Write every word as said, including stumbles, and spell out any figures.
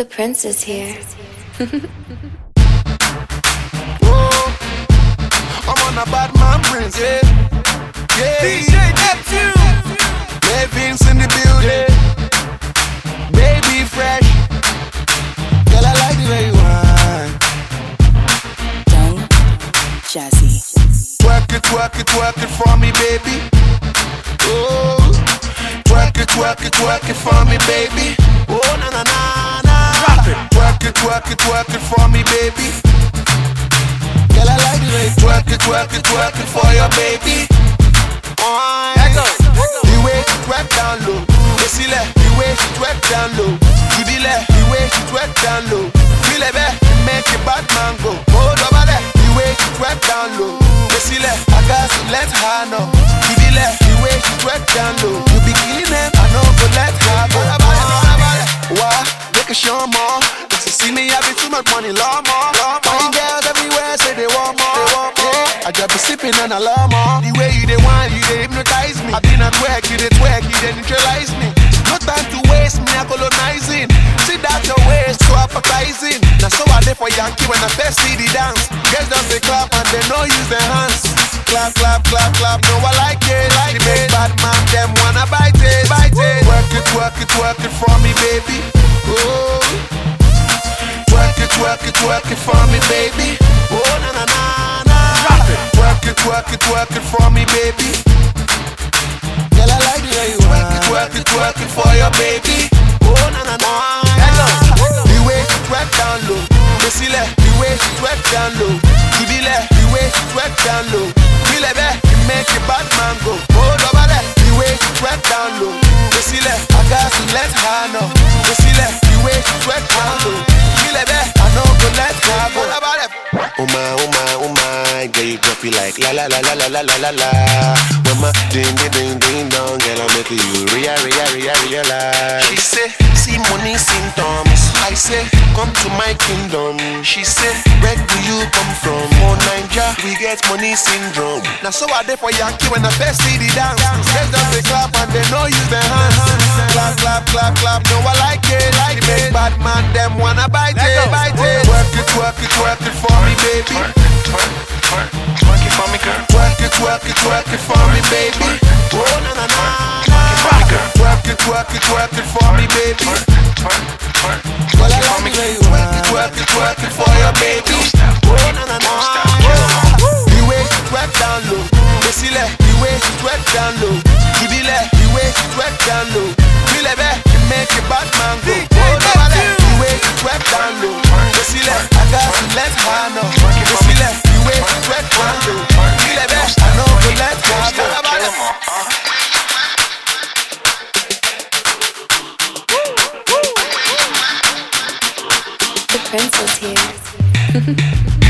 The prince is here. Whoa, I'm on a bad man prince, yeah. Yeah, D J Neptune. Levin's in the building. Baby fresh. Girl, I like the way you whine. Done, Jazzy. Twerk it, twerk it, twerk it for me, baby. Oh, twerk it, twerk it, twerk it for me, baby. Oh, na na na na. Drop it. Twerk it, twerk it, twerk it for me, baby. Girl, I like the way you twerk it, twerk it, twerk it for your baby. Echo. The way she twerk down low. Esile, the way she twerk down low. Judile, the way she twerk down low. Feel it, make a bad man go. Hold over there. The way she twerk down low. Esile, I got to let her know. Judile, the way she twerk down low. You be killing them, I know, but let her go. Why? Make a show more. If you see me, I be too much money, law more. Fine girls everywhere say they want more. They want more. I just be sipping on a law more. The way you they want, you they hypnotize me. I been at work, you they twerk, you they neutralize me. No time to waste me, I colonizing. See that your waist so appetizing. Now so I there for Yankee when I first see the dance. Girls just they clap and they no use their hands. Clap, clap, clap, clap, no I like it. Like the big bad man, them wanna bite it, bite it. Work it, work it, work it for me, baby. Oh, twerk it, twerk it, twerk it for me, baby. Oh, na na na na. Drop it. Twerk it, twerk it, twerk it for me, baby. Girl, I like the way you work it, twerk it, twerk it for your baby. Oh, na na na. The way she twerk down low. Esile, the way she twerk down low. Judile, the way she twerk down low. Feel it, you make a bad man go. Hold over there. The way she twerk down low. Esile, I got to let her know. Esile, the way she twerk down low. Feel it, I know go let her go. Oh my, oh my, oh my, girl you drop it like la la la la la la la la la. When my ding ding ding ding dong, girl I'm making you ria ria ria realize. She say, see money symptoms. I say, come to my kingdom. She say, where do you come from? Oh Niger, we get money syndrome. Now so I there for Yankee when I first see the dance. Girls just they clap and they no use their hands. Clap, clap, clap, clap, no I like it. Like the big bad man, them wanna bite it, bite it. Work it, work it, work it for me, baby. Twerk, twerk, twerk it for me, girl. Twerk it, twerk it, twerk it for me, baby. Oh na na na na. Twerk it, twerk it, twerk it for me, baby. Twerk, twerk, Well, twerk I it for like me, the way girl. you work it, twerk it, twerk it for your baby. Oh na na na. The way she twerk down low. Esile, the way she twerk down low. Judile, the way she twerk down low. Feel it, you make a bad man go. Hold over there. The way she twerk down low. Esile, I got to let her know. Esile, the way she twerk down low. Feel it, I know go let her go. The prince is here.